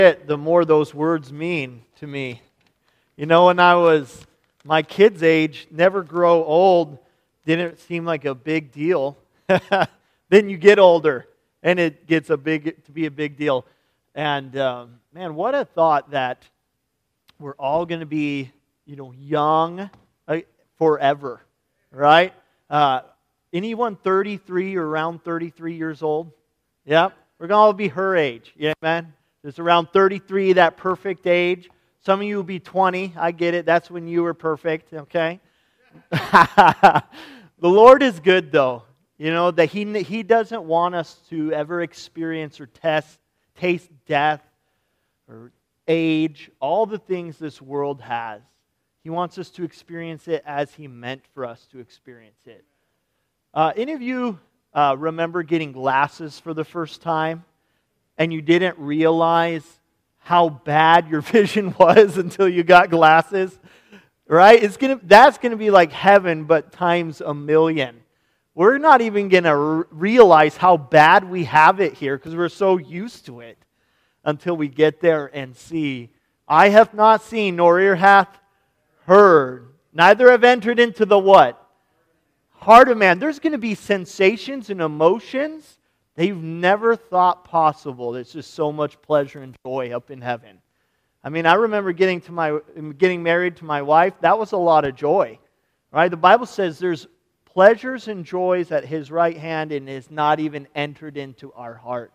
it, the more those words mean to me. You know, when I was my kid's age, never grow old didn't seem like a big deal. Then you get older, and it gets to be a big deal. And man, what a thought that we're all going to be, young forever, right? Anyone 33 or around 33 years old? Yeah, we're going to all be her age. Yeah, man. It's around 33, that perfect age. Some of you will be 20. I get it. That's when you were perfect, okay? The Lord is good, though. That He doesn't want us to ever experience or taste death or age, all the things this world has. He wants us to experience it as He meant for us to experience it. Any of you remember getting glasses for the first time and you didn't realize how bad your vision was until you got glasses? Right? That's going to be like heaven, but times a million. We're not even going to realize how bad we have it here because we're so used to it until we get there and see. Eye hath not seen, nor ear hath heard, neither have entered into the what? Heart of man. There's going to be sensations and emotions that you've never thought possible. There's just so much pleasure and joy up in heaven. I mean, I remember getting married to my wife. That was a lot of joy, right? The Bible says there's pleasures and joys at His right hand and is not even entered into our heart.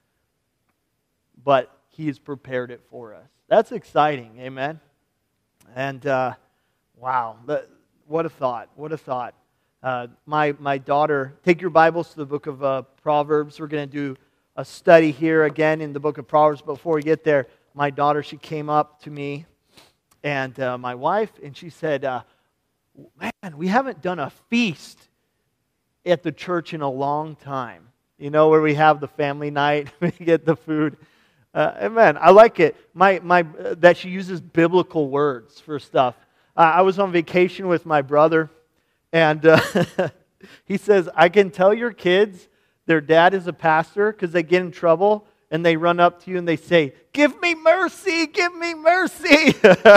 But He has prepared it for us. That's exciting, amen? And wow, what a thought, what a thought. My daughter, take your Bibles to the book of Proverbs. We're going to do a study here again in the book of Proverbs. Before we get there, my daughter, she came up to me and my wife, and she said, man, we haven't done a feast at the church in a long time. Where we have the family night, we get the food. Amen. I like it. That she uses biblical words for stuff. I was on vacation with my brother, and he says, I can tell your kids their dad is a pastor because they get in trouble and they run up to you and they say, give me mercy, give me mercy.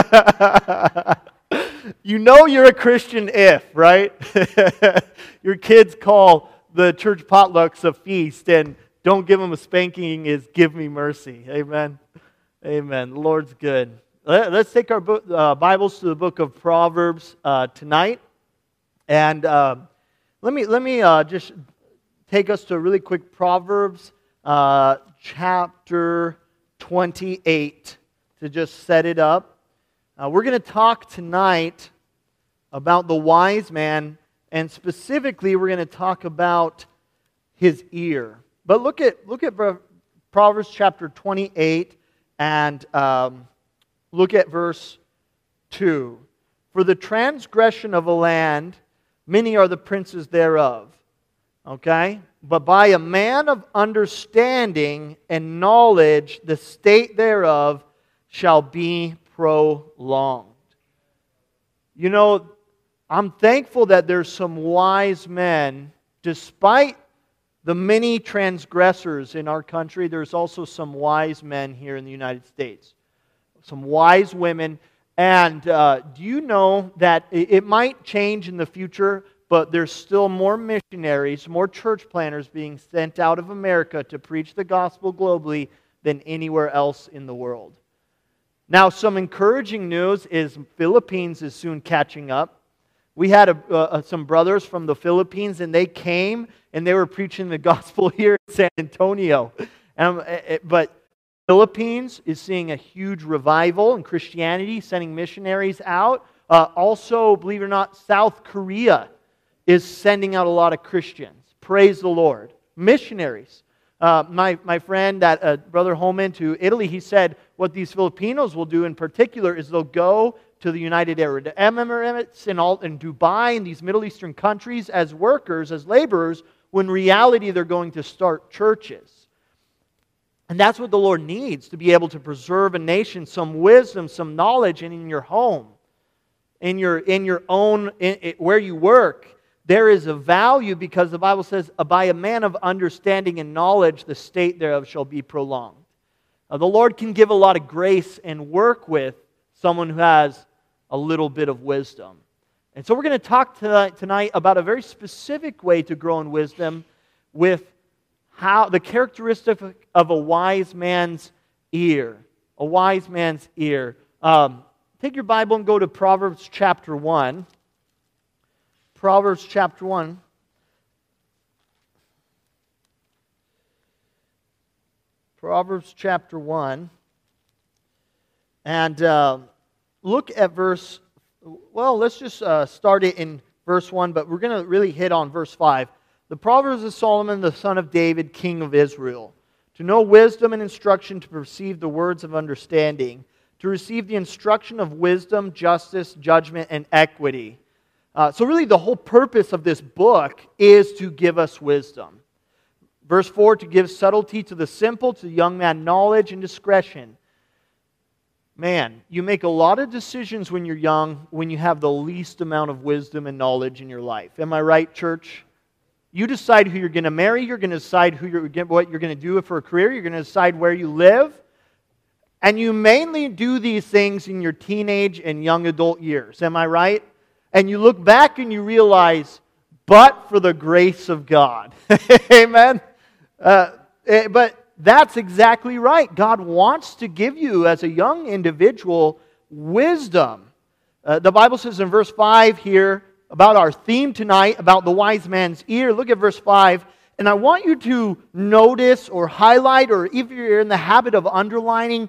You're a Christian if, right? Your kids call the church potlucks a feast, and don't give them a spanking is give me mercy. Amen. Amen. The Lord's good. Let's take our Bibles to the book of Proverbs tonight. And let me just take us to a really quick Proverbs chapter 28 to just set it up. We're going to talk tonight about the wise man, and specifically we're going to talk about his ear. But look at Proverbs chapter 28 and look at verse 2. For the transgression of a land, many are the princes thereof. Okay? But by a man of understanding and knowledge, the state thereof shall be prolonged. I'm thankful that there's some wise men, despite the many transgressors in our country, there's also some wise men here in the United States. Some wise women. And do you know that it might change in the future, but there's still more missionaries, more church planters being sent out of America to preach the gospel globally than anywhere else in the world. Now, some encouraging news is Philippines is soon catching up. We had some brothers from the Philippines, and they came, and they were preaching the gospel here in San Antonio. But Philippines is seeing a huge revival in Christianity, sending missionaries out. Also, believe it or not, South Korea is sending out a lot of Christians. Praise the Lord. Missionaries. My friend, Brother Holman, to Italy, he said what these Filipinos will do in particular is they'll go to the United Arab Emirates and Dubai and these Middle Eastern countries as workers, as laborers, when in reality they're going to start churches. And that's what the Lord needs, to be able to preserve a nation, some wisdom, some knowledge, and in your home, in your own, where you work, there is a value, because the Bible says, by a man of understanding and knowledge, the state thereof shall be prolonged. The Lord can give a lot of grace and work with someone who has a little bit of wisdom. And so we're going to talk tonight about a very specific way to grow in wisdom with how the characteristic of a wise man's ear. A wise man's ear. Take your Bible and go to Proverbs chapter 1. Proverbs chapter 1. Proverbs chapter 1. And look at verse, well, let's just start it in verse 1, but we're going to really hit on verse 5. The Proverbs of Solomon, the son of David, king of Israel. To know wisdom and instruction, to perceive the words of understanding, to receive the instruction of wisdom, justice, judgment, and equity. So really the whole purpose of this book is to give us wisdom. Verse 4, to give subtlety to the simple, to the young man knowledge and discretion. Man, you make a lot of decisions when you're young when you have the least amount of wisdom and knowledge in your life. Am I right, church? You decide who you're going to marry. You're going to decide what you're going to do for a career. You're going to decide where you live. And you mainly do these things in your teenage and young adult years. Am I right? And you look back and you realize, but for the grace of God. Amen? But that's exactly right. God wants to give you, as a young individual, wisdom. The Bible says in verse 5 here, about our theme tonight, about the wise man's ear. Look at verse 5. And I want you to notice or highlight, or if you're in the habit of underlining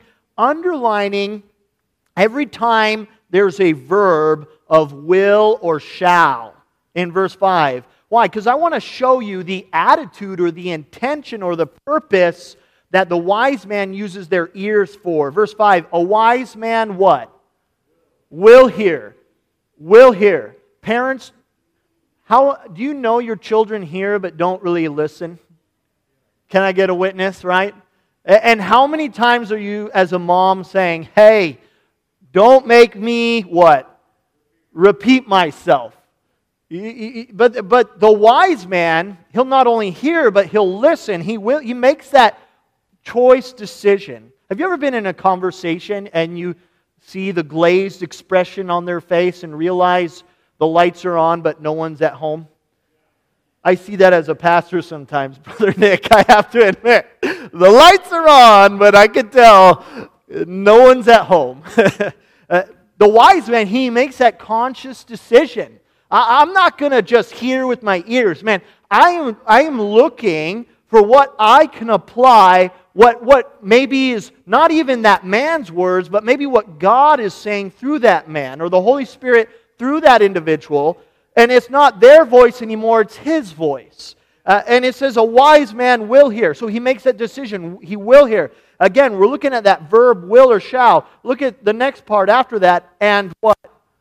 every time there's a verb of will or shall in verse 5. Why? Because I want to show you the attitude or the intention or the purpose that the wise man uses their ears for. Verse 5, a wise man what? Will hear. Will hear. Parents, how do you know your children hear but don't really listen? Can I get a witness, right? And how many times are you as a mom saying, hey, don't make me what? Repeat myself. But the wise man, he'll not only hear, but he'll listen. He makes that choice decision. Have you ever been in a conversation and you see the glazed expression on their face and realize the lights are on, but no one's at home? I see that as a pastor sometimes, Brother Nick, I have to admit. The lights are on, but I can tell no one's at home. The wise man, he makes that conscious decision. I'm not going to just hear with my ears. Man, I am looking for what I can apply, what maybe is not even that man's words, but maybe what God is saying through that man, or the Holy Spirit through that individual. And it's not their voice anymore, it's His voice. And it says a wise man will hear. So he makes that decision. He will hear. Again, we're looking at that verb will or shall. Look at the next part after that. And what?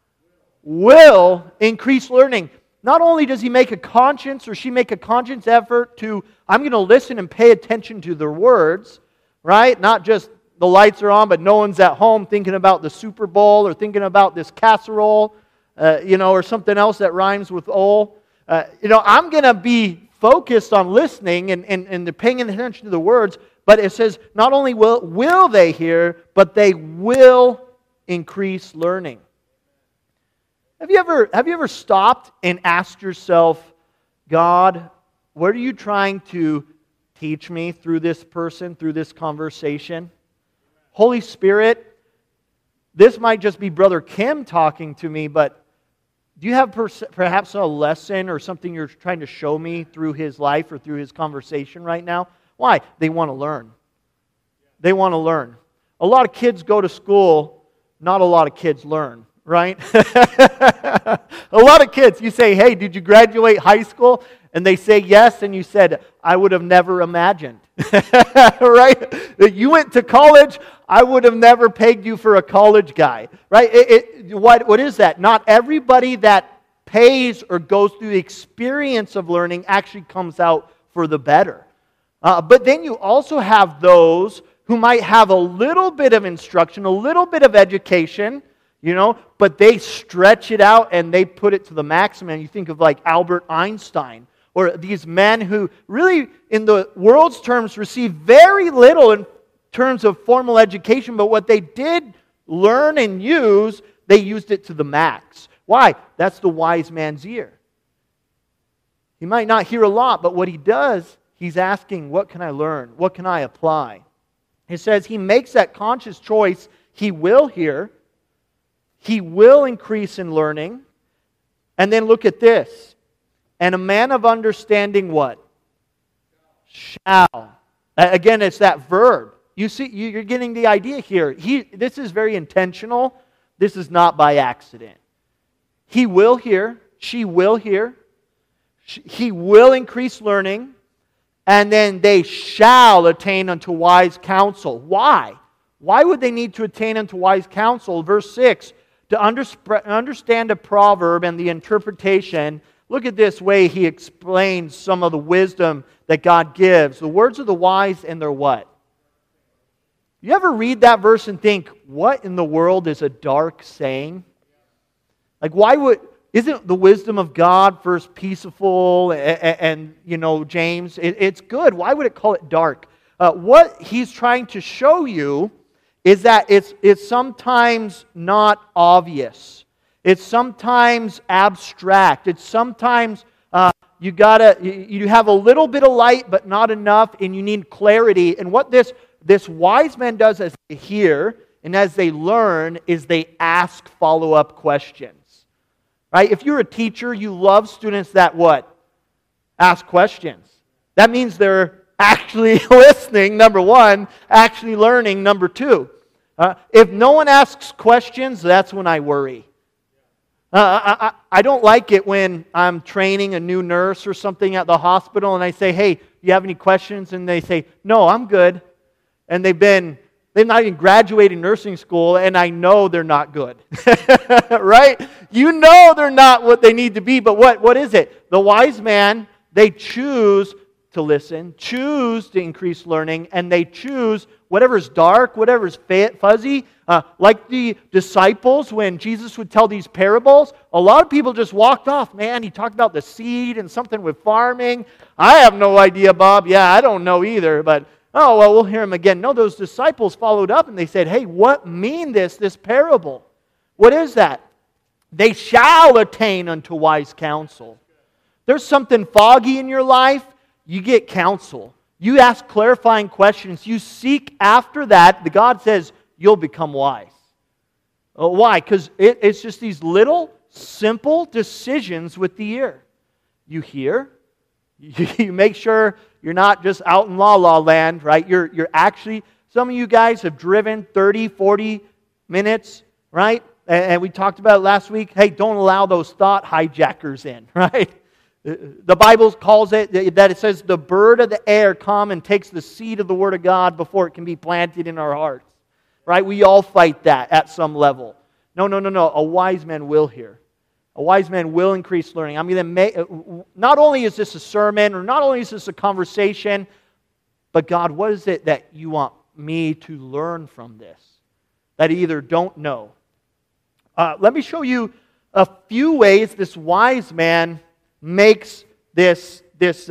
Will increase learning. Not only does he make a conscience or she make a conscious effort to, I'm going to listen and pay attention to their words, right? Not just the lights are on, but no one's at home thinking about the Super Bowl or thinking about this casserole, or something else that rhymes with "ol." I'm going to be focused on listening and paying attention to the words, but it says not only will they hear, but they will increase learning. Have you ever stopped and asked yourself, God, what are you trying to teach me through this person, through this conversation? Holy Spirit, this might just be Brother Kim talking to me, but do you have perhaps a lesson or something you're trying to show me through his life or through his conversation right now? Why? They want to learn. They want to learn. A lot of kids go to school, not a lot of kids learn, right? A lot of kids, you say, hey, did you graduate high school? And they say yes, and you said, I would have never imagined. Right? You went to college, I would have never pegged you for a college guy. Right? What is that? Not everybody that pays or goes through the experience of learning actually comes out for the better. But then you also have those who might have a little bit of instruction, a little bit of education, but they stretch it out and they put it to the maximum. You think of like Albert Einstein, or these men who really, in the world's terms, receive very little and terms of formal education, but what they did learn and use, they used it to the max. Why? That's the wise man's ear. He might not hear a lot, but what he does, he's asking, what can I learn? What can I apply? It says he makes that conscious choice. He will hear. He will increase in learning. And then look at this. And a man of understanding what? Shall. Again, it's that verb. You see, you're getting the idea here. This is very intentional. This is not by accident. He will hear. She will hear. He will increase learning. And then they shall attain unto wise counsel. Why? Why would they need to attain unto wise counsel? Verse 6, to understand a proverb and the interpretation. Look at this way he explains some of the wisdom that God gives. The words of the wise and their what? You ever read that verse and think, what in the world is a dark saying? Like, isn't the wisdom of God first peaceful and James? It's good. Why would it call it dark? What he's trying to show you is that it's sometimes not obvious. It's sometimes abstract. It's sometimes you have a little bit of light but not enough, and you need clarity. And what this wise man does as they hear and as they learn is they ask follow-up questions. Right? If you're a teacher, you love students that what? Ask questions. That means they're actually listening, number one, actually learning, number two. If no one asks questions, that's when I worry. I don't like it when I'm training a new nurse or something at the hospital and I say, hey, do you have any questions? And they say, no, I'm good. And they've not even graduated nursing school, and I know they're not good. Right? You know they're not what they need to be, but what is it? The wise man, they choose to listen, choose to increase learning, and they choose whatever's dark, whatever's fuzzy. Like the disciples, when Jesus would tell these parables, a lot of people just walked off. Man, he talked about the seed and something with farming. I have no idea, Bob. Yeah, I don't know either, but oh, well, we'll hear him again. No, those disciples followed up and they said, hey, what mean this parable? What is that? They shall attain unto wise counsel. There's something foggy in your life, you get counsel. You ask clarifying questions. You seek after that. The God says, you'll become wise. Why? Because it's just these little, simple decisions with the ear. You hear. You make sure you're not just out in la-la land, right? You're actually, some of you guys have driven 30, 40 minutes, right? And we talked about it last week. Hey, don't allow those thought hijackers in, right? The Bible calls it, that it says, the bird of the air come and takes the seed of the Word of God before it can be planted in our hearts. Right? We all fight that at some level. No. A wise man will hear. A wise man will increase learning. I'm going to make, not only is this a sermon, or not only is this a conversation, but God, what is it that you want me to learn from this? That I either don't know. Let me show you a few ways this wise man makes this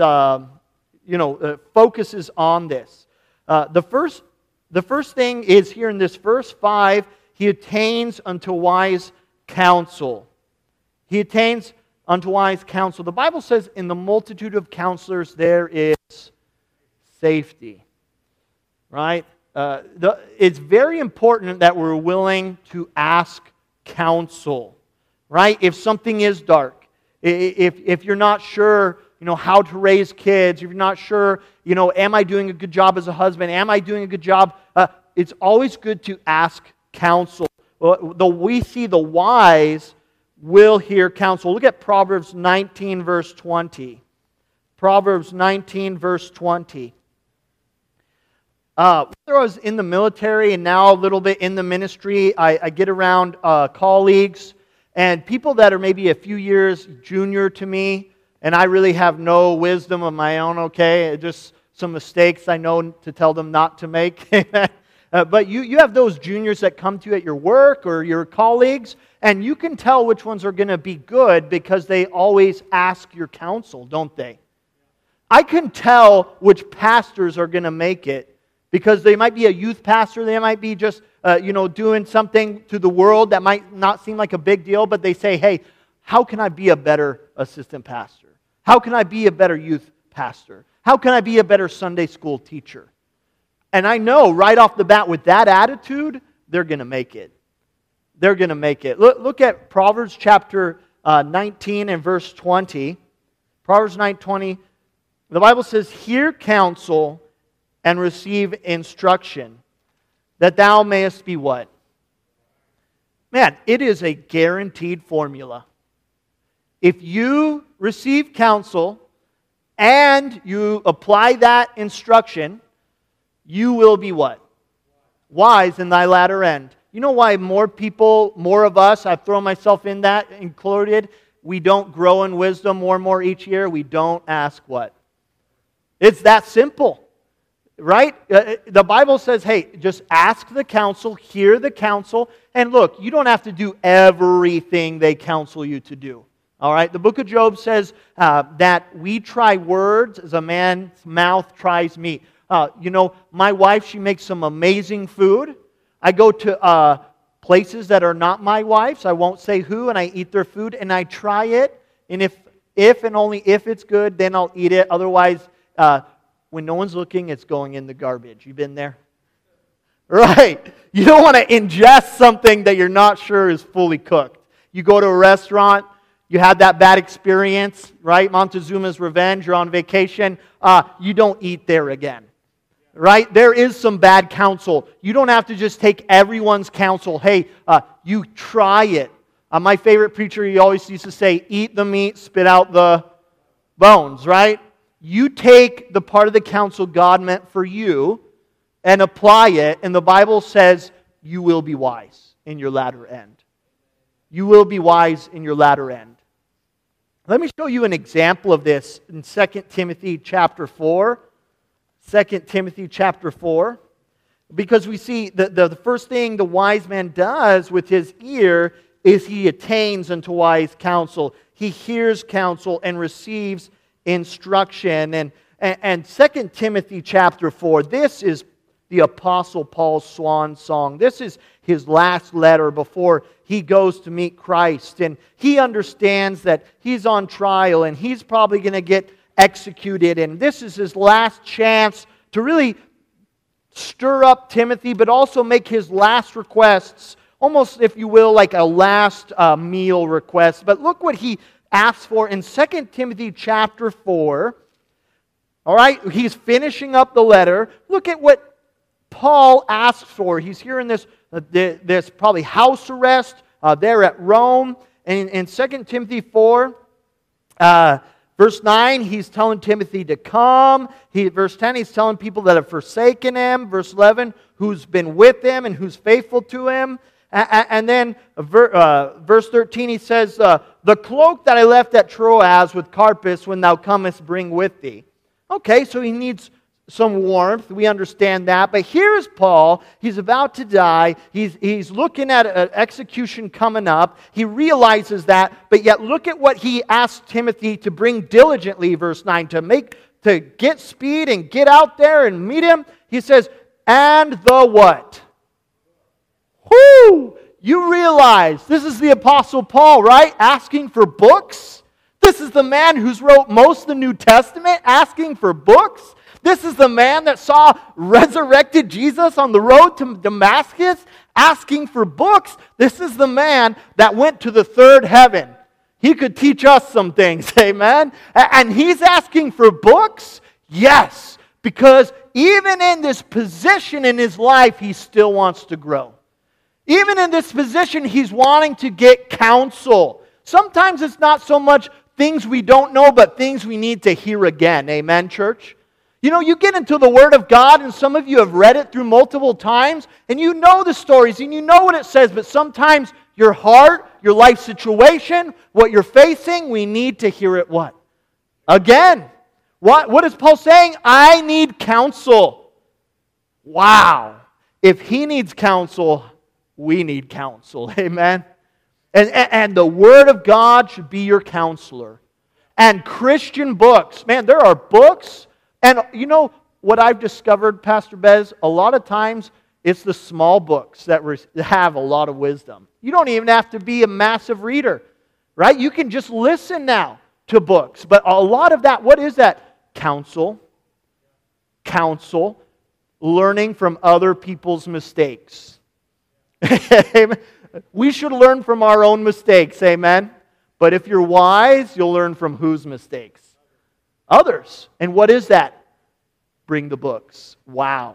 focuses on this. The first thing is here in this verse 5, he attains unto wise counsel. He attains unto wise counsel. The Bible says, in the multitude of counselors there is safety. Right? It's very important that we're willing to ask counsel. Right? If something is dark, if you're not sure, how to raise kids, if you're not sure, am I doing a good job as a husband? Am I doing a good job? It's always good to ask counsel. We see the wise will hear counsel. Look at Proverbs 19, verse 20. Proverbs 19, verse 20. Whether I was in the military and now a little bit in the ministry, I get around colleagues and people that are maybe a few years junior to me, and I really have no wisdom of my own, okay? Just some mistakes I know to tell them not to make. But you have those juniors that come to you at your work or your colleagues, and you can tell which ones are going to be good because they always ask your counsel, don't they? I can tell which pastors are going to make it Because they might be a youth pastor, they might be just doing something to the world that might not seem like a big deal, but they say, hey, how can I be a better assistant pastor? How can I be a better youth pastor? How can I be a better Sunday school teacher? And I know right off the bat with that attitude, they're going to make it. They're going to make it. Look at Proverbs chapter 19 and verse 20. Proverbs 9:20. The Bible says, hear counsel and receive instruction, that thou mayest be what? Man, it is a guaranteed formula. If you receive counsel and you apply that instruction, you will be what? Wise in thy latter end. You know why more of us, I've thrown myself in that, included, we don't grow in wisdom more and more each year? We don't ask what? It's that simple, right? The Bible says, hey, just ask the counsel, hear the counsel, and look, you don't have to do everything they counsel you to do. All right? The book of Job says that we try words as a man's mouth tries meat. My wife, she makes some amazing food. I go to places that are not my wife's. I won't say who, and I eat their food, and I try it. And if and only if it's good, then I'll eat it. Otherwise, when no one's looking, it's going in the garbage. You been there? Right. You don't want to ingest something that you're not sure is fully cooked. You go to a restaurant, you have that bad experience, right? Montezuma's Revenge, you're on vacation. You don't eat there again. Right? There is some bad counsel. You don't have to just take everyone's counsel. Hey, you try it. My favorite preacher, he always used to say, eat the meat, spit out the bones, right? You take the part of the counsel God meant for you and apply it, and the Bible says you will be wise in your latter end. You will be wise in your latter end. Let me show you an example of this in 2 Timothy chapter 4. 2 Timothy chapter 4, because we see the first thing the wise man does with his ear is he attains unto wise counsel. He hears counsel and receives instruction. And 2 Timothy chapter 4, this is the Apostle Paul's swan song. This is his last letter before he goes to meet Christ. And he understands that he's on trial and he's probably going to get executed, and this is his last chance to really stir up Timothy, but also make his last requests, almost, if you will, like a last meal request. But look what he asks for in 2 Timothy chapter 4. All right, he's finishing up the letter. Look at what Paul asks for. He's here in this probably house arrest there at Rome. And in 2 Timothy 4, verse 9, he's telling Timothy to come. Verse 10, he's telling people that have forsaken him. Verse 11, who's been with him and who's faithful to him. And then verse 13, he says, the cloak that I left at Troas with Carpus when thou comest bring with thee. Okay, so he needs some warmth. We understand that. But here's Paul. He's about to die. He's looking at an execution coming up. He realizes that. But yet look at what he asked Timothy to bring diligently, verse 9, to get speed and get out there and meet him. He says, and the what? Whoo! You realize this is the Apostle Paul, right? Asking for books. This is the man who's wrote most of the New Testament, asking for books. This is the man that saw resurrected Jesus on the road to Damascus, asking for books. This is the man that went to the third heaven. He could teach us some things, amen? And he's asking for books? Yes, because even in this position in his life, he still wants to grow. Even in this position, he's wanting to get counsel. Sometimes it's not so much things we don't know, but things we need to hear again. Amen, church? You know, you get into the Word of God, and some of you have read it through multiple times, and you know the stories, and you know what it says, but sometimes your heart, your life situation, what you're facing, we need to hear it what? Again. What is Paul saying? I need counsel. Wow. If he needs counsel, we need counsel. Amen? And the Word of God should be your counselor. And Christian books. Man, there are books. And, you know, what I've discovered, Pastor Bez, a lot of times it's the small books that have a lot of wisdom. You don't even have to be a massive reader, right? You can just listen now to books. But a lot of that, what is that? Counsel, learning from other people's mistakes. We should learn from our own mistakes, amen? But if you're wise, you'll learn from whose mistakes? Others. And what is that? Bring the books. Wow.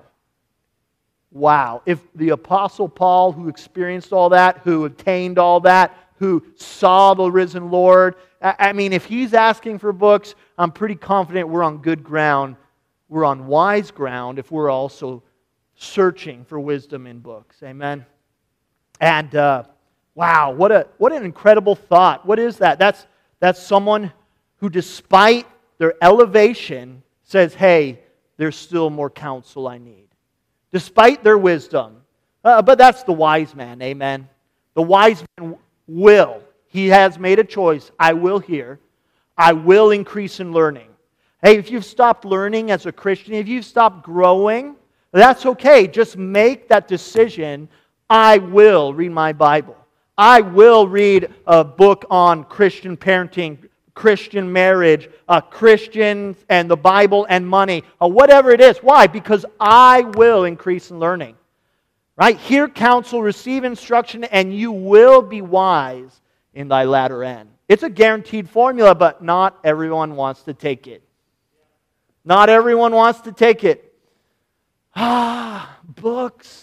If the Apostle Paul, who experienced all that, who attained all that, who saw the risen Lord, I mean, if he's asking for books, I'm pretty confident we're on good ground. We're on wise ground if we're also searching for wisdom in books. Amen? And wow, what an incredible thought. What is that? That's someone who, despite their elevation, says, hey, there's still more counsel I need. Despite their wisdom. But that's the wise man, amen? The wise man will. He has made a choice. I will hear. I will increase in learning. Hey, if you've stopped learning as a Christian, if you've stopped growing, that's okay. Just make that decision. I will read my Bible. I will read a book on Christian parenting, Christian marriage, Christians and the Bible and money, whatever it is. Why? Because I will increase in learning. Right? Hear counsel, receive instruction, and you will be wise in thy latter end. It's a guaranteed formula, but not everyone wants to take it. Not everyone wants to take it. Books.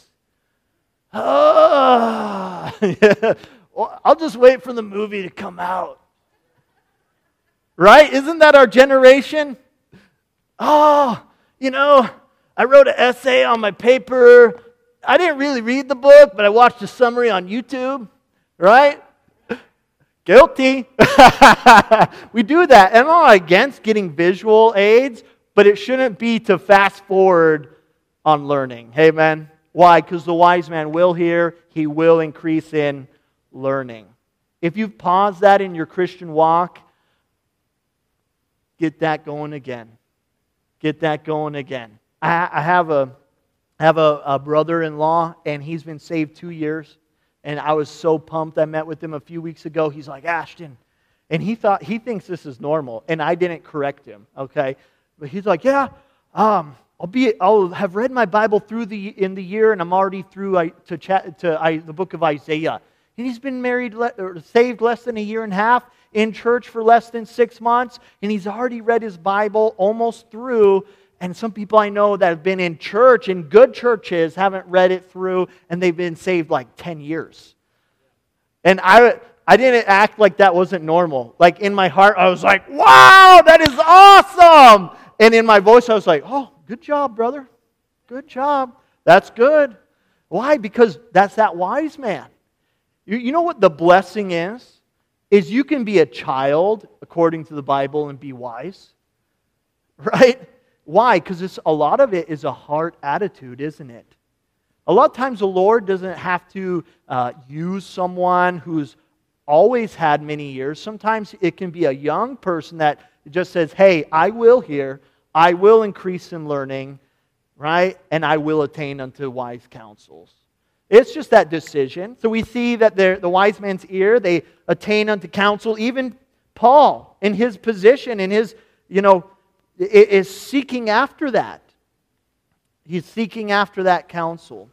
I'll just wait for the movie to come out. Right? Isn't that our generation? I wrote an essay on my paper. I didn't really read the book, but I watched a summary on YouTube. Right? Guilty. We do that. And I'm not against getting visual aids, but it shouldn't be to fast forward on learning. Amen? Why? Because the wise man will hear, he will increase in learning. If you've paused that in your Christian walk, get that going again. Get that going again. I have a brother-in-law, and he's been saved 2 years. And I was so pumped. I met with him a few weeks ago. He's like, Ashton. And he thinks this is normal. And I didn't correct him, okay? But he's like, yeah, I'll have read my Bible in the year, and I'm already through the book of Isaiah. And he's been saved less than a year and a half, in church for less than 6 months, and he's already read his Bible almost through. And some people I know that have been in church, in good churches, haven't read it through, and they've been saved like 10 years. And I didn't act like that wasn't normal. Like in my heart, I was like, wow, that is awesome! And in my voice, I was like, oh, good job, brother. Good job. That's good. Why? Because that's that wise man. You know what the blessing is? Is you can be a child, according to the Bible, and be wise. Right? Why? Because a lot of it is a heart attitude, isn't it? A lot of times the Lord doesn't have to use someone who's always had many years. Sometimes it can be a young person that just says, hey, I will hear, I will increase in learning, right? And I will attain unto wise counsels. It's just that decision. So we see that the wise man's ear, they attain unto counsel. Even Paul, in his position, in his, is seeking after that. He's seeking after that counsel.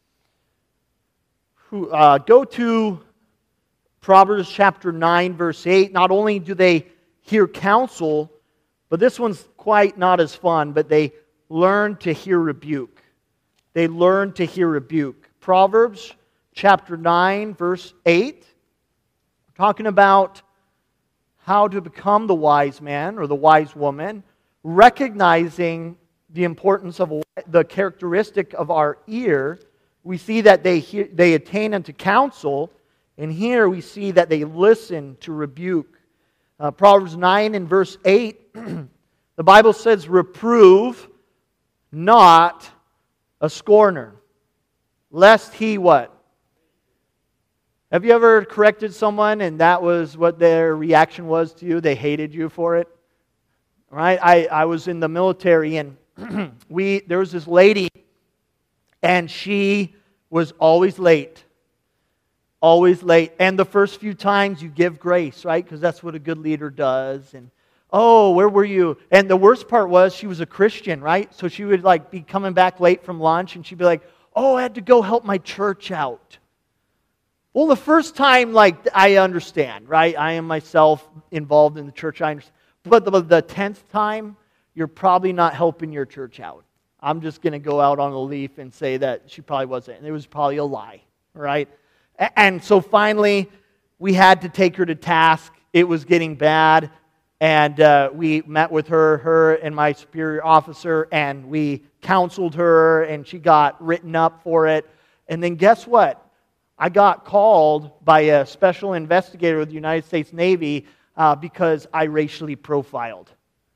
Go to Proverbs chapter 9, verse 8. Not only do they hear counsel, but this one's quite not as fun, but they learn to hear rebuke. They learn to hear rebuke. Proverbs chapter 9, verse 8. We're talking about how to become the wise man or the wise woman, recognizing the importance of the characteristic of our ear. We see that they attain unto counsel, and here we see that they listen to rebuke. Proverbs 9 and verse 8, the Bible says, reprove not a scorner, lest he what? Have you ever corrected someone and that was what their reaction was to you? They hated you for it? Right? I was in the military, and there was this lady, and she was always late. Always late. And the first few times you give grace, right? Because that's what a good leader does. And, oh, where were you? And the worst part was she was a Christian, right? So she would like be coming back late from lunch, and she'd be like, oh, I had to go help my church out. Well, the first time, like, I understand, right? I am myself involved in the church. I understand. But the 10th time, you're probably not helping your church out. I'm just going to go out on a leaf and say that she probably wasn't. And it was probably a lie, right? And so finally, we had to take her to task. It was getting bad. And we met with her and my superior officer, and we counseled her, and she got written up for it. And then guess what? I got called by a special investigator of the United States Navy because I racially profiled.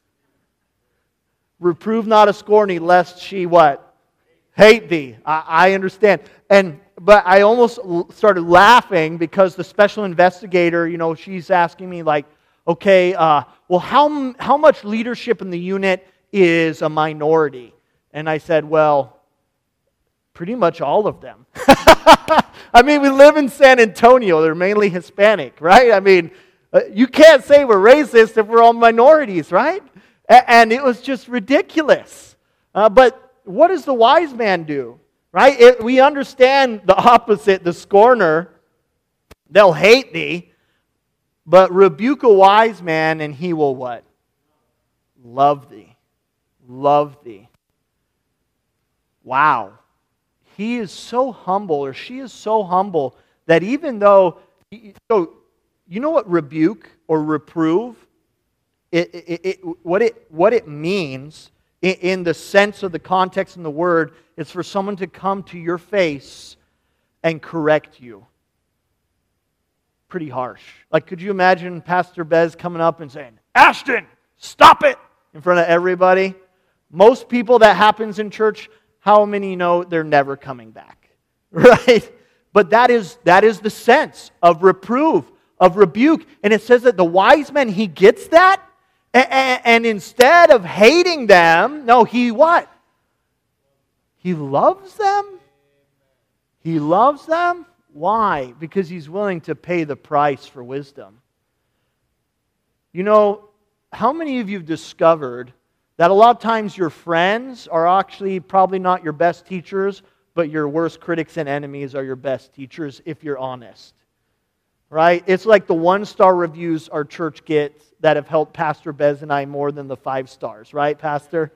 Reprove not a scorney, lest she what? Hate thee. I understand. But I almost started laughing because the special investigator, she's asking me like, okay, well, how much leadership in the unit is a minority? And I said, well, pretty much all of them. I mean, we live in San Antonio. They're mainly Hispanic, right? I mean, you can't say we're racist if we're all minorities, right? And it was just ridiculous. But what does the wise man do? Right? We understand the opposite, the scorner. They'll hate thee. But rebuke a wise man and he will what? Love thee. Love thee. Wow. He is so humble, or she is so humble, that even though, you know what rebuke or reprove, what it means in the sense of the context in the word, is for someone to come to your face and correct you. Pretty harsh. Like, could you imagine Pastor Bez coming up and saying, Ashton, stop it, in front of everybody? Most people that happens in church, how many know they're never coming back? Right? But that is the sense of reprove, of rebuke. And it says that the wise man, he gets that. And instead of hating them, no, he what? He loves them. He loves them. Why? Because he's willing to pay the price for wisdom. You know, how many of you have discovered that a lot of times your friends are actually probably not your best teachers, but your worst critics and enemies are your best teachers if you're honest? Right? It's like the 1-star reviews our church gets that have helped Pastor Bez and I more than the 5 stars. Right, Pastor?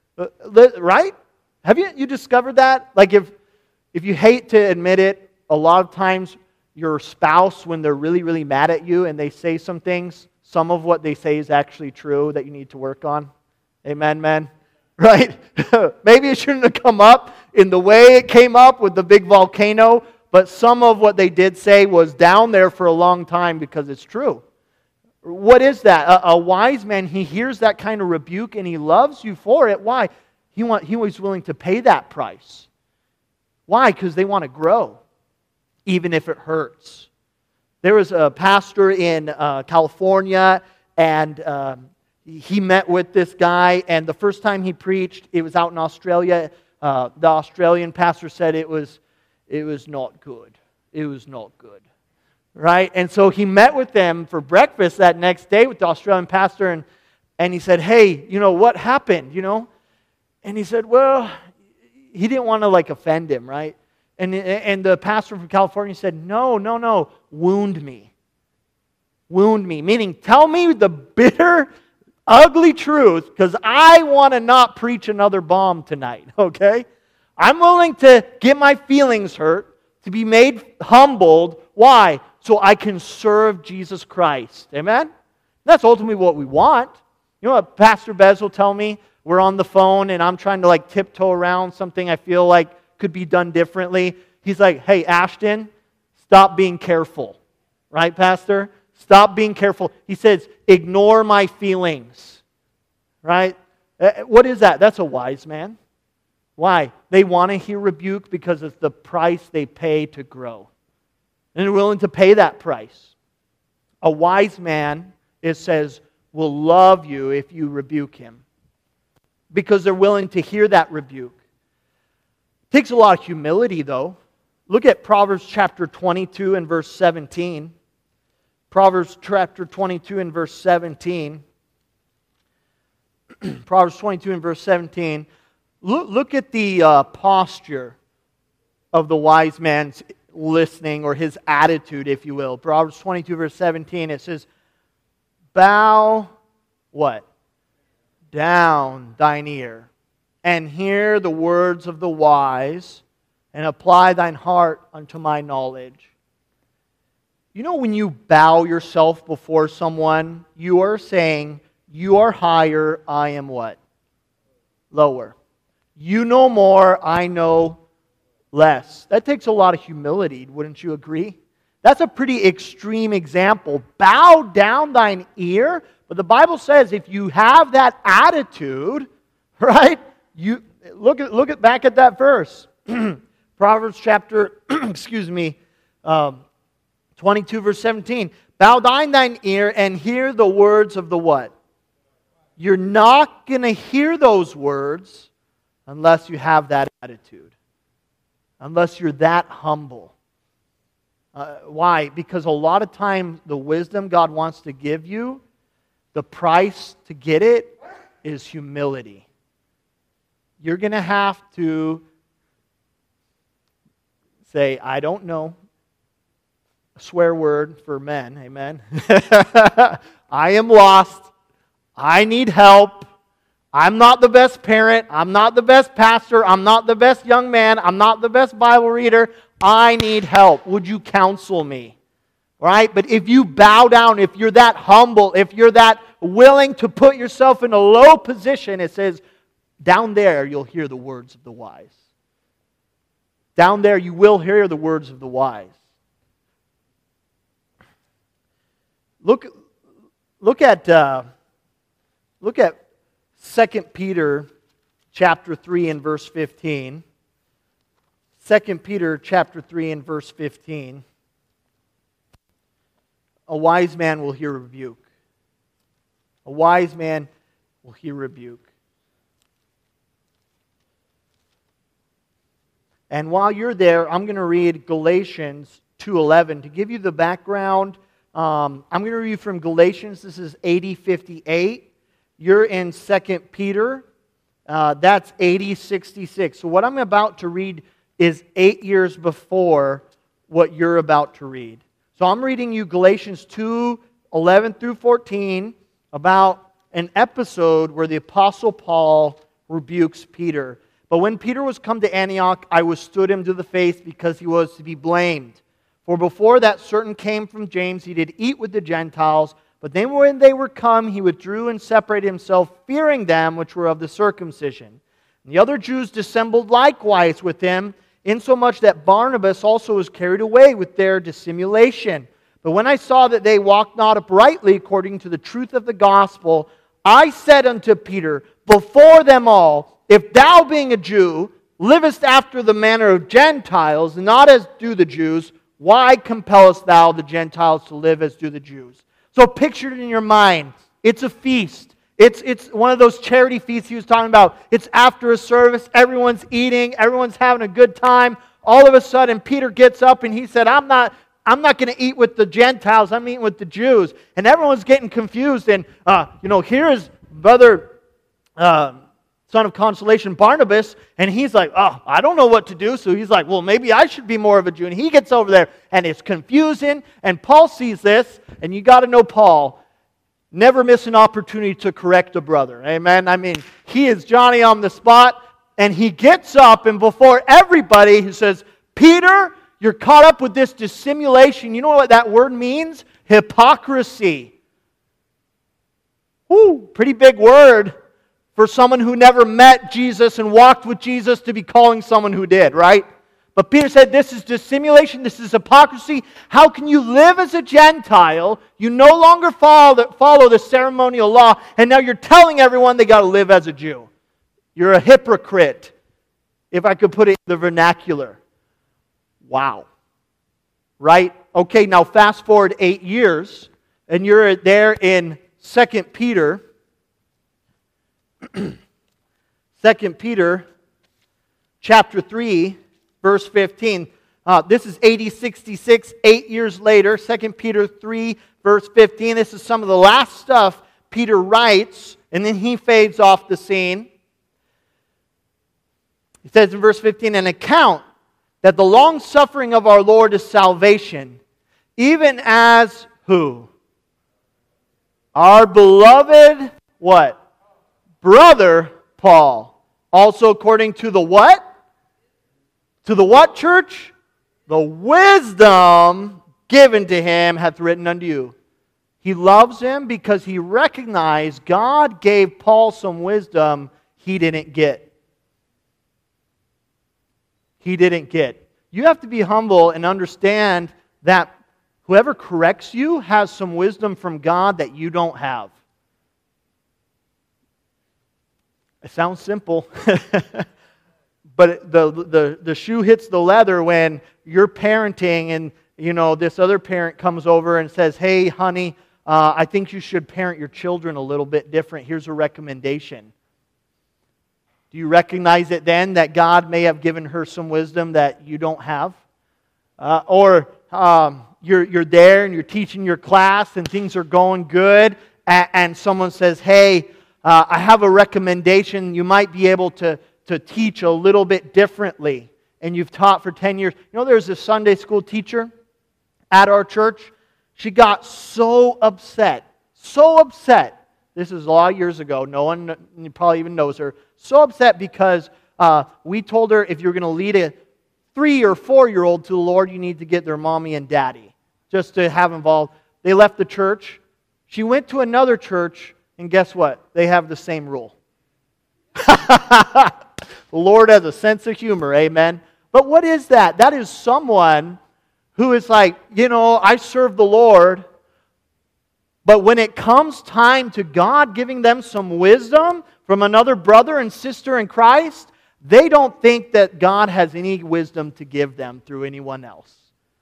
Right? Have you discovered that? Like if you hate to admit it, a lot of times your spouse, when they're really, really mad at you and they say some things, some of what they say is actually true that you need to work on. Amen, man? Right? Maybe it shouldn't have come up in the way it came up with the big volcano, but some of what they did say was down there for a long time because it's true. What is that? A wise man, he hears that kind of rebuke and he loves you for it. Why? He was willing to pay that price. Why? Because they want to grow, even if it hurts. There was a pastor in California, and he met with this guy, and the first time he preached, it was out in Australia. The Australian pastor said it was not good. It was not good. Right? And so he met with them for breakfast that next day with the Australian pastor, and he said, hey, what happened, And he said, well, he didn't want to offend him, right? And the pastor from California said, no, wound me. Wound me, meaning tell me the bitter, ugly truth, because I want to not preach another bomb tonight, okay? I'm willing to get my feelings hurt, to be made humbled. Why? So I can serve Jesus Christ. Amen? That's ultimately what we want. You know what Pastor Bez will tell me? We're on the phone and I'm trying to tiptoe around something I feel like could be done differently. He's like, hey, Ashton, stop being careful. Right, Pastor? Stop being careful. He says, ignore my feelings. Right? What is that? That's a wise man. Why? They want to hear rebuke because it's the price they pay to grow. And they're willing to pay that price. A wise man, it says, will love you if you rebuke him. because they're willing to hear that rebuke. It takes a lot of humility, though. Look at Proverbs chapter 22 and verse 17. Proverbs chapter 22 and verse 17. Proverbs 22 and verse 17. Look at the posture of the wise man's listening, or his attitude, if you will. Proverbs 22 verse 17, it says, bow, what? Down thine ear, and hear the words of the wise, and apply thine heart unto my knowledge. You know, when you bow yourself before someone, you are saying, you are higher, I am what? Lower. You know more, I know less. That takes a lot of humility, wouldn't you agree? That's a pretty extreme example. Bow down thine ear. But the Bible says if you have that attitude, right? You look back at that verse. Proverbs chapter 22 verse 17. Bow down thine ear and hear the words of the what? You're not going to hear those words unless you have that attitude. Unless you're that humble. Why? Because a lot of times the wisdom God wants to give you, the price to get it is humility. You're going to have to say, I don't know. A swear word for men, amen. I am lost. I need help. I'm not the best parent. I'm not the best pastor. I'm not the best young man. I'm not the best Bible reader. I need help. Would you counsel me? Right? But if you bow down, if you're that humble, if you're that willing to put yourself in a low position, it says, down there you'll hear the words of the wise. Down there you will hear the words of the wise. Look at 2 Peter chapter 3 and verse 15. 2 Peter chapter 3 and verse 15. A wise man will hear rebuke. A wise man will hear rebuke. And while you're there, I'm going to read Galatians 2:11 to give you the background. I'm going to read from Galatians. This is AD 58. You're in 2 Peter. That's AD 66. So what I'm about to read is 8 years before what you're about to read. So I'm reading you Galatians 2:11 through 14 about an episode where the Apostle Paul rebukes Peter. But when Peter was come to Antioch, I withstood him to the face because he was to be blamed. For before that certain came from James, he did eat with the Gentiles. But then when they were come, he withdrew and separated himself, fearing them which were of the circumcision. And the other Jews dissembled likewise with him, insomuch that Barnabas also was carried away with their dissimulation. But when I saw that they walked not uprightly according to the truth of the gospel, I said unto Peter, before them all, if thou being a Jew, livest after the manner of Gentiles, and not as do the Jews, why compellest thou the Gentiles to live as do the Jews? So picture it in your mind. It's a feast. It's one of those charity feasts he was talking about. It's after a service. Everyone's eating. Everyone's having a good time. All of a sudden, Peter gets up and he said, I'm not going to eat with the Gentiles. I'm eating with the Jews. And everyone's getting confused. And, here is brother, son of consolation, Barnabas. And he's like, I don't know what to do. So he's like, well, maybe I should be more of a Jew. And he gets over there and it's confusing. And Paul sees this. And you got to know Paul. Never miss an opportunity to correct a brother. Amen? I mean, he is Johnny on the spot. And he gets up and before everybody, he says, Peter, you're caught up with this dissimulation. You know what that word means? Hypocrisy. Whew, pretty big word for someone who never met Jesus and walked with Jesus to be calling someone who did, right? But Peter said, this is dissimulation, this is hypocrisy. How can you live as a Gentile? You no longer follow the ceremonial law, and now you're telling everyone they got to live as a Jew. You're a hypocrite, if I could put it in the vernacular. Wow. Right? Okay, now fast forward 8 years, and you're there in 2 Peter. 2 Peter chapter 3, verse 15. This is AD 66, 8 years later. 2 Peter 3, verse 15. This is some of the last stuff Peter writes, and then he fades off the scene. He says in verse 15, "An account that the long suffering of our Lord is salvation, even as" who? "Our beloved," what? "Brother Paul, also according to the" what? "To the" what, church? "The wisdom given to him hath written unto you." He loves him because he recognized God gave Paul some wisdom he didn't get. He didn't get. You have to be humble and understand that whoever corrects you has some wisdom from God that you don't have. It sounds simple, but the shoe hits the leather when you're parenting and this other parent comes over and says, "Hey, honey, I think you should parent your children a little bit different. Here's a recommendation." Do you recognize it then that God may have given her some wisdom that you don't have? Or you're there and you're teaching your class and things are going good and someone says, "Hey, I have a recommendation. You might be able to teach a little bit differently." And you've taught for 10 years. There's a Sunday school teacher at our church. She got so upset. This is a lot of years ago. No one probably even knows her. So upset because we told her if you're going to lead a 3 or 4-year-old to the Lord, you need to get their mommy and daddy just to have involved. They left the church. She went to another church, and guess what? They have the same rule. The Lord has a sense of humor, amen? But what is that? That is someone who is like, I serve the Lord, but when it comes time to God giving them some wisdom from another brother and sister in Christ, they don't think that God has any wisdom to give them through anyone else.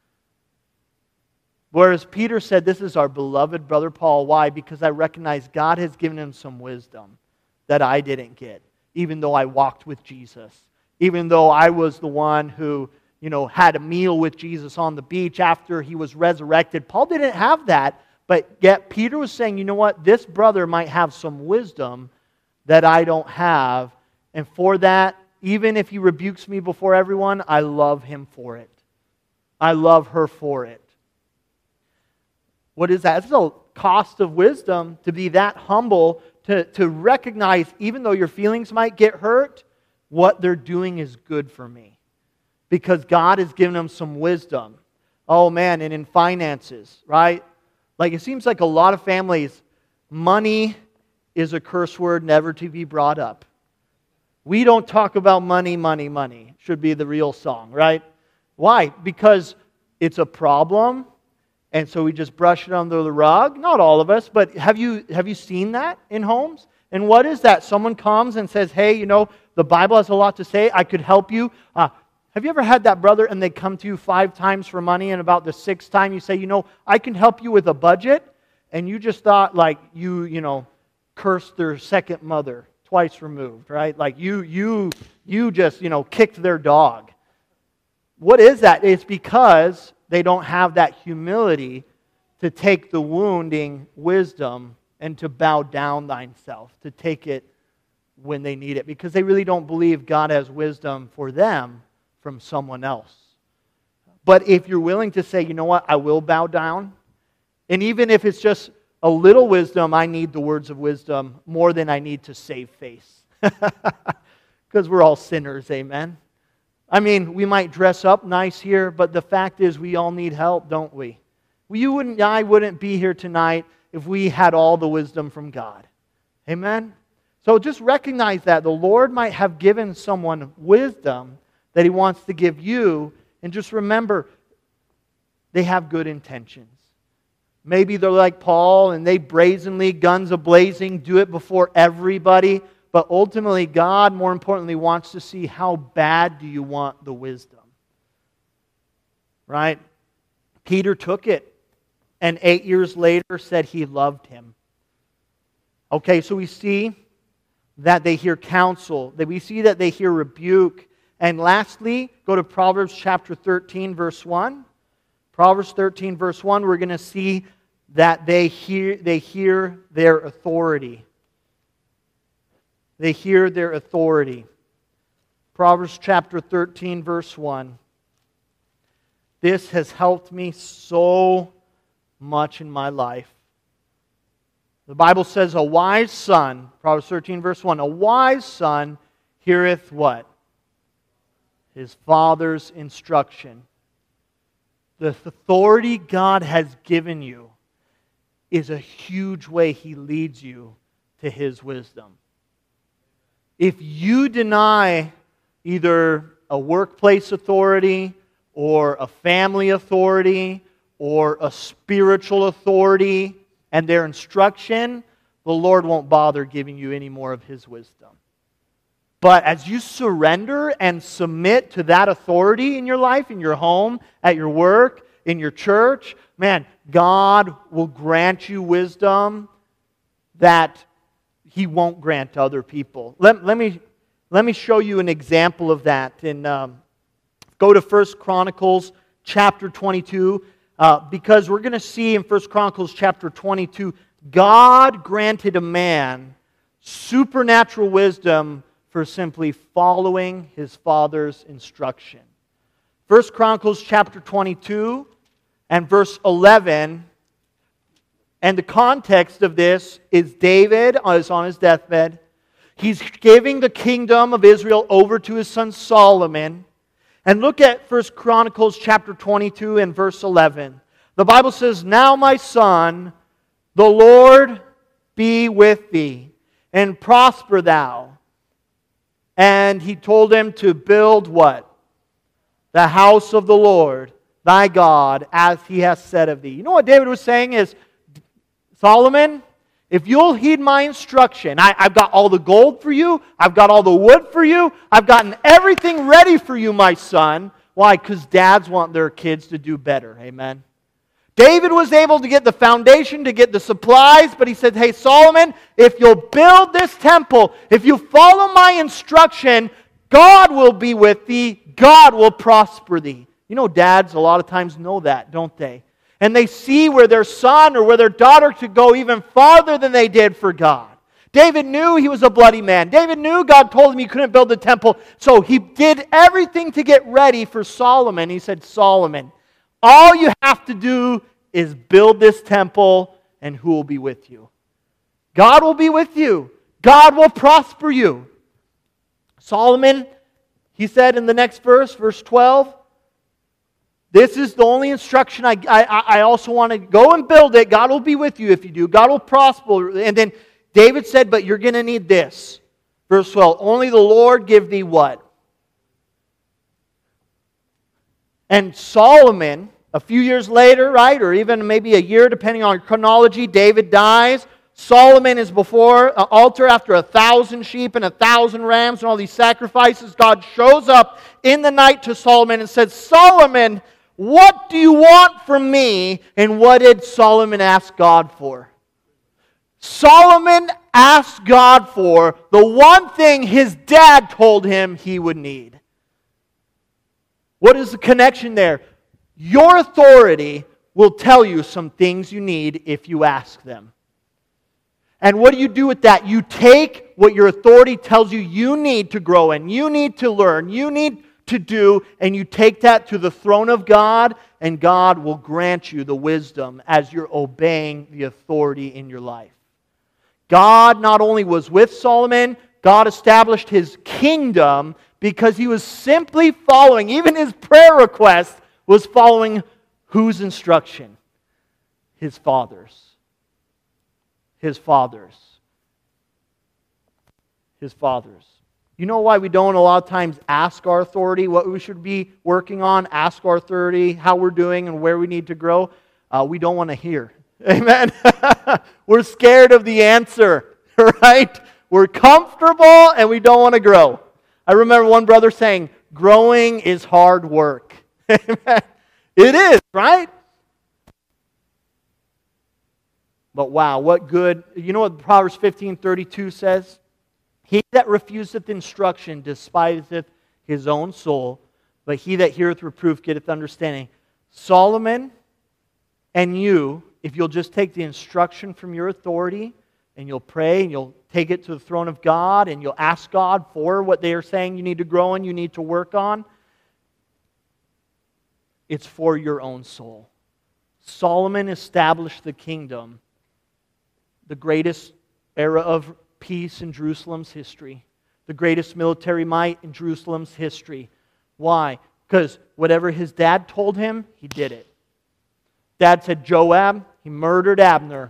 Whereas Peter said, "This is our beloved brother Paul." Why? Because I recognize God has given him some wisdom that I didn't get, even though I walked with Jesus. Even though I was the one who, had a meal with Jesus on the beach after he was resurrected. Paul didn't have that. But yet Peter was saying, you know what? This brother might have some wisdom that I don't have. And for that, even if he rebukes me before everyone, I love him for it. I love her for it. What is that? It's the cost of wisdom to be that humble, to recognize, even though your feelings might get hurt, what they're doing is good for me. Because God has given them some wisdom. Oh man, and in finances, right? Like it seems like a lot of families, money is a curse word never to be brought up. We don't talk about money, money, money. Should be the real song, right? Why? Because it's a problem, and so we just brush it under the rug. Not all of us, but have you seen that in homes? And what is that? Someone comes and says, "Hey, the Bible has a lot to say. I could help you." Have you ever had that brother and they come to you 5 times for money, and about the 6th time you say, "I can help you with a budget," and you just thought like you cursed their second mother, twice removed, right? Like you just kicked their dog. What is that? It's because they don't have that humility to take the wounding wisdom and to bow down thyself, to take it when they need it, because they really don't believe God has wisdom for them from someone else. But if you're willing to say, "You know what, I will bow down," and even if it's just a little wisdom, I need the words of wisdom more than I need to save face. Because we're all sinners, amen? I mean, we might dress up nice here, but the fact is we all need help, don't we? I wouldn't be here tonight if we had all the wisdom from God. Amen? So just recognize that the Lord might have given someone wisdom that He wants to give you, and just remember, they have good intentions. Maybe they're like Paul and they brazenly, guns a-blazing, do it before everybody, but ultimately God, more importantly, wants to see how bad do you want the wisdom. Right? Peter took it, and 8 years later said he loved him. Okay, so we see that they hear counsel. That we see that they hear rebuke. And lastly, go to Proverbs chapter 13, verse 1. Proverbs 13, verse 1, we're going to see that they hear their authority. They hear their authority. Proverbs chapter 13, verse 1. This has helped me so much in my life. The Bible says, a wise son, Proverbs 13, verse 1, a wise son heareth what? His father's instruction. The authority God has given you is a huge way He leads you to His wisdom. If you deny either a workplace authority or a family authority or a spiritual authority and their instruction, the Lord won't bother giving you any more of His wisdom. But as you surrender and submit to that authority in your life, in your home, at your work, in your church, man, God will grant you wisdom that He won't grant to other people. Let me show you an example of that. Go to 1 Chronicles chapter 22, because we're going to see in 1 Chronicles chapter 22, God granted a man supernatural wisdom for simply following his father's instruction. 1 Chronicles chapter 22 and verse 11, and the context of this is David is on his deathbed. He's giving the kingdom of Israel over to his son Solomon. And look at 1 Chronicles chapter 22 and verse 11. The Bible says, "Now my son, the Lord be with thee, and prosper thou." And he told him to build what? The house of the Lord, thy God, as He has said of thee. You know what David was saying is, Solomon, if you'll heed my instruction, I've got all the gold for you, I've got all the wood for you, I've gotten everything ready for you, my son. Why? Because dads want their kids to do better. Amen. David was able to get the foundation, to get the supplies, but he said, hey, Solomon, if you'll build this temple, if you follow my instruction, God will be with thee, God will prosper thee. You know, dads a lot of times know that, don't they? And they see where their son or where their daughter could go even farther than they did for God. David knew he was a bloody man. David knew God told him he couldn't build the temple, so he did everything to get ready for Solomon. He said, Solomon, all you have to do is build this temple, and who will be with you? God will be with you. God will prosper you. Solomon, he said in the next verse, verse 12, this is the only instruction I also want to go and build it. God will be with you if you do. God will prosper. And then David said, but you're going to need this. Verse 12, only the Lord give thee what? And Solomon, a few years later, right, or even maybe a year, depending on chronology, David dies. Solomon is before an altar after 1,000 sheep and 1,000 rams and all these sacrifices. God shows up in the night to Solomon and says, Solomon, what do you want from me? And what did Solomon ask God for? Solomon asked God for the one thing his dad told him he would need. What is the connection there? Your authority will tell you some things you need if you ask them. And what do you do with that? You take what your authority tells you you need to grow in, you need to learn, you need to do, and you take that to the throne of God, and God will grant you the wisdom as you're obeying the authority in your life. God not only was with Solomon, God established His kingdom because he was simply following, even his prayer request was following whose instruction? His father's. His father's. His father's. You know why we don't a lot of times ask our authority what we should be working on, ask our authority how we're doing and where we need to grow? We don't want to hear. Amen? We're scared of the answer, right? We're comfortable and we don't want to grow. I remember one brother saying, growing is hard work. Amen? It is, right? But wow, what good. You know what Proverbs 15:32 says? He that refuseth instruction despiseth his own soul, but he that heareth reproof getteth understanding. Solomon and you, if you'll just take the instruction from your authority, and you'll pray, and you'll take it to the throne of God, and you'll ask God for what they are saying you need to grow in, you need to work on, it's for your own soul. Solomon established the kingdom, the greatest era of peace in Jerusalem's history, the greatest military might in Jerusalem's history. Why? Because whatever his dad told him, he did it. Dad said, Joab, he murdered Abner.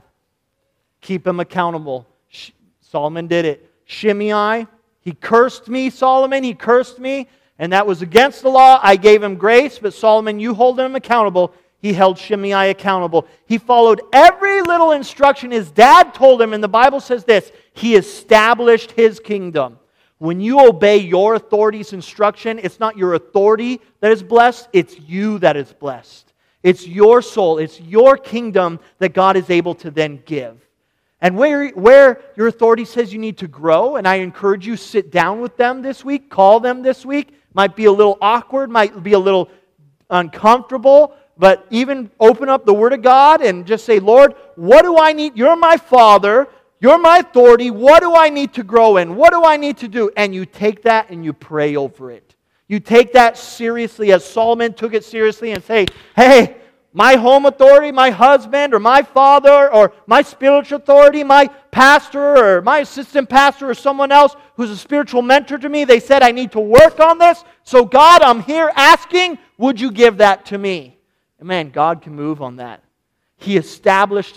Keep him accountable. Solomon did it. Shimei, he cursed me, Solomon, he cursed me, and that was against the law. I gave him grace, but Solomon, you hold him accountable. He held Shimei accountable. He followed every little instruction his dad told him, and the Bible says this, he established his kingdom. When you obey your authority's instruction, it's not your authority that is blessed, it's you that is blessed. It's your soul, it's your kingdom that God is able to then give. And where your authority says you need to grow, and I encourage you, sit down with them this week, call them this week. Might be a little awkward, might be a little uncomfortable, but even open up the Word of God and just say, Lord, what do I need? You're my Father. You're my authority. What do I need to grow in? What do I need to do? And you take that and you pray over it. You take that seriously as Solomon took it seriously and say, hey, my home authority, my husband or my father or my spiritual authority, my pastor or my assistant pastor or someone else who's a spiritual mentor to me, they said I need to work on this. So God, I'm here asking, would you give that to me? And man, God can move on that. He established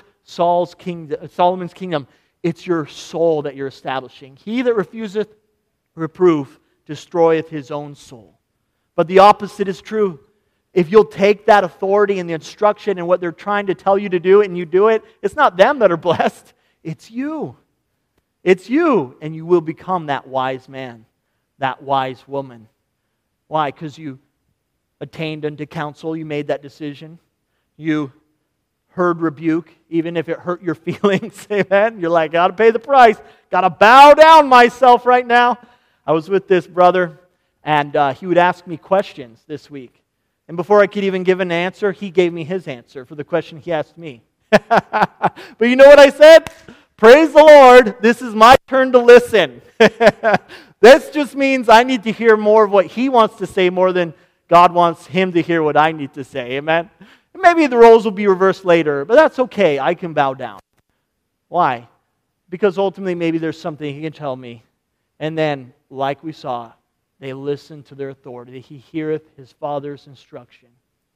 Solomon's kingdom. It's your soul that you're establishing. He that refuseth reproof destroyeth his own soul. But the opposite is true. If you'll take that authority and the instruction and what they're trying to tell you to do and you do it, it's not them that are blessed. It's you. It's you. And you will become that wise man, that wise woman. Why? Because you attained unto counsel. You made that decision. You heard rebuke, even if it hurt your feelings. Amen. You're like, got to pay the price. Got to bow down myself right now. I was with this brother, and he would ask me questions this week. And before I could even give an answer, he gave me his answer for the question he asked me. But you know what I said? Praise the Lord, this is my turn to listen. This just means I need to hear more of what he wants to say more than God wants him to hear what I need to say. Amen? And maybe the roles will be reversed later, but that's okay. I can bow down. Why? Because ultimately maybe there's something he can tell me. And then, like we saw, they listen to their authority. He heareth his Father's instruction.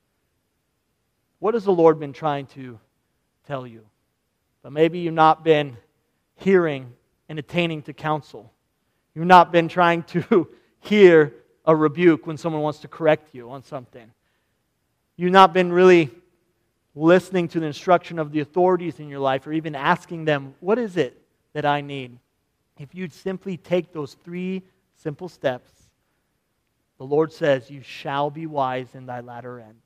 What has the Lord been trying to tell you? But maybe you've not been hearing and attaining to counsel. You've not been trying to hear a rebuke when someone wants to correct you on something. You've not been really listening to the instruction of the authorities in your life or even asking them, what is it that I need? If you'd simply take those 3 simple steps, the Lord says, you shall be wise in thy latter end.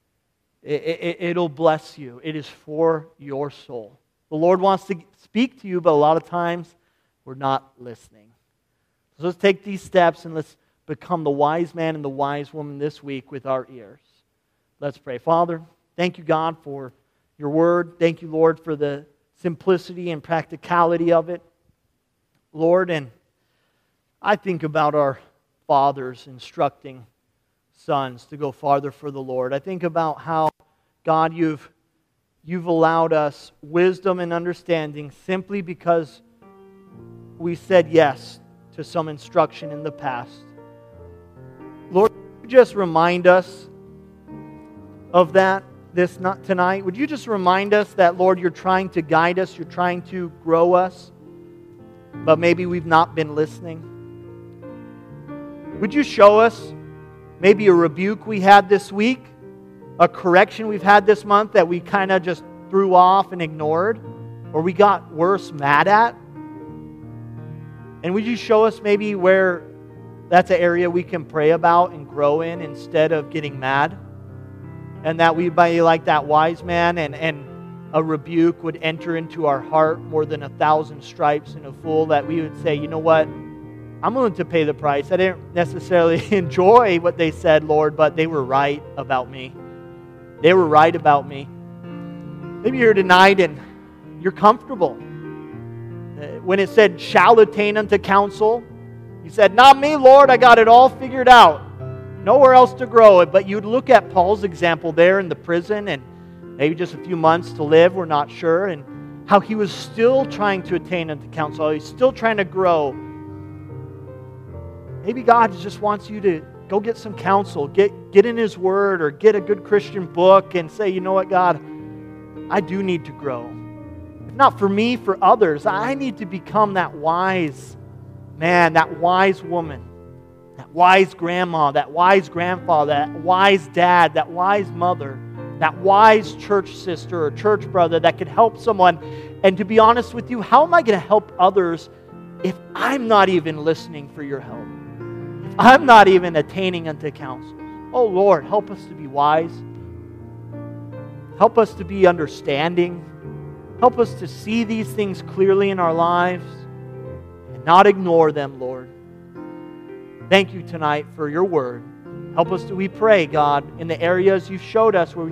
It'll bless you. It is for your soul. The Lord wants to speak to you, but a lot of times we're not listening. So let's take these steps and let's become the wise man and the wise woman this week with our ears. Let's pray. Father, thank you, God, for your word. Thank you, Lord, for the simplicity and practicality of it. Lord, and I think about our fathers instructing sons to go farther for the Lord. I think about how, God, you've allowed us wisdom and understanding simply because we said yes to some instruction in the past. Lord, would you just remind us of that tonight? Would you just remind us that, Lord, you're trying to guide us, you're trying to grow us, but maybe we've not been listening? Would you show us maybe a rebuke we had this week, a correction we've had this month that we kind of just threw off and ignored, or we got worse, mad at? And would you show us maybe where that's an area we can pray about and grow in instead of getting mad? And that we'd be like that wise man and a rebuke would enter into our heart more than 1,000 stripes in a fool, that we would say, you know what? I'm willing to pay the price. I didn't necessarily enjoy what they said, Lord, but they were right about me. They were right about me. Maybe you're here tonight and you're comfortable. When it said, shall attain unto counsel, you said, not me, Lord, I got it all figured out. Nowhere else to grow. But you'd look at Paul's example there in the prison and maybe just a few months to live, we're not sure, and how he was still trying to attain unto counsel. He's still trying to grow. Maybe God just wants you to go get some counsel, get in His Word, or get a good Christian book and say, you know what, God, I do need to grow. If not for me, for others. I need to become that wise man, that wise woman, that wise grandma, that wise grandfather, that wise dad, that wise mother, that wise church sister or church brother that could help someone. And to be honest with you, how am I going to help others if I'm not even listening for your help? If I'm not even attaining unto counsel? Oh Lord, help us to be wise. Help us to be understanding. Help us to see these things clearly in our lives and not ignore them, Lord. Thank you tonight for your word. Help us to, we pray, God, in the areas you showed us where we